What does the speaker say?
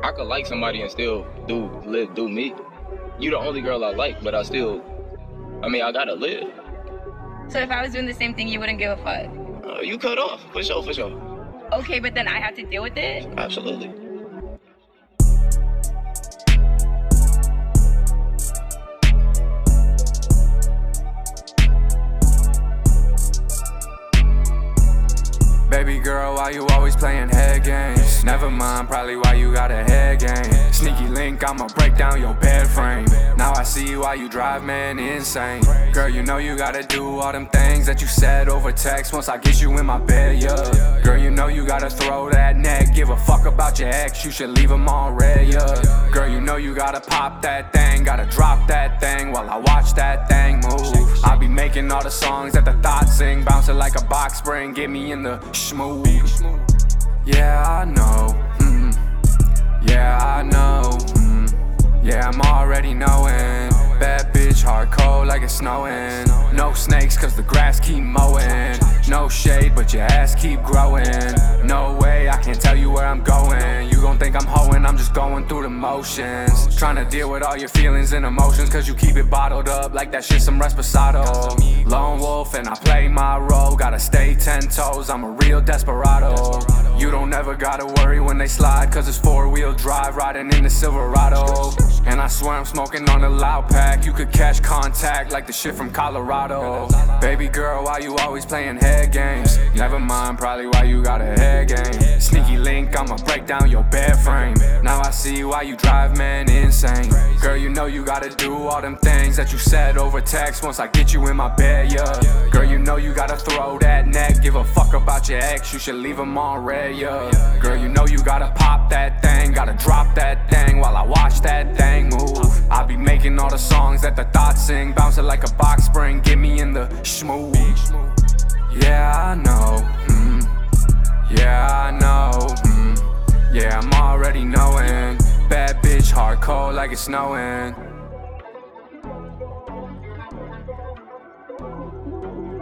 I could like somebody and still do me. You the only girl I like, but I gotta live. So if I was doing the same thing, you wouldn't give a fuck? You cut off, for sure. Okay, but then I have to deal with it? Absolutely. Baby girl, why you always playing head games? Never mind, probably why you got a head game. Sneaky link, I'ma break down your bed frame. Now I see why you drive man insane. Girl, you know you gotta do all them things that you said over text once I get you in my bed, yeah. Girl, you know you gotta throw that neck. Give a fuck about your ex, you should leave him on red, yeah. Girl, you know you gotta pop that thing. Gotta drop that thing while I watch that thing move. I be making all the songs that the thoughts sing. Bouncing like a box spring, get me in the smooth. Yeah, I know. Yeah, I know. Yeah, I'm already knowing. Bad bitch, hard cold like it's snowing. No snakes cause the grass keep mowing. No shade but your ass keep growing. No way, I can't tell you where I'm going. You gon' think I'm hoeing, I'm just going through the motions. Tryna deal with all your feelings and emotions, cause you keep it bottled up like that shit some Reposado. Lone wolf and I play my role. Gotta stay 10 toes, I'm a real desperado. You don't ever gotta worry when they slide, cause it's 4-wheel drive riding in the Silverado. And I swear I'm smoking on a loud pack. You could catch contact like the shit from Colorado. Baby girl, why you always playing head games? Never mind, probably why you got a head game. Sneaky link, I'ma break down your bed frame. Now I see why you drive man insane. Girl, you know you gotta do all them things that you said over text once I get you in my bed, yeah. Girl, you know you gotta throw that neck. Give a fuck about your ex, you should leave him on red, yeah. Girl, you know you gotta pop that thing. Gotta drop that thing while I watch that thing move. I be making all the songs that the thoughts sing. Bouncing like a box spring, get me in the smooth. Yeah, I know. Yeah, I know. Yeah, I'm already knowing. Bad bitch, hard cold like it's snowing.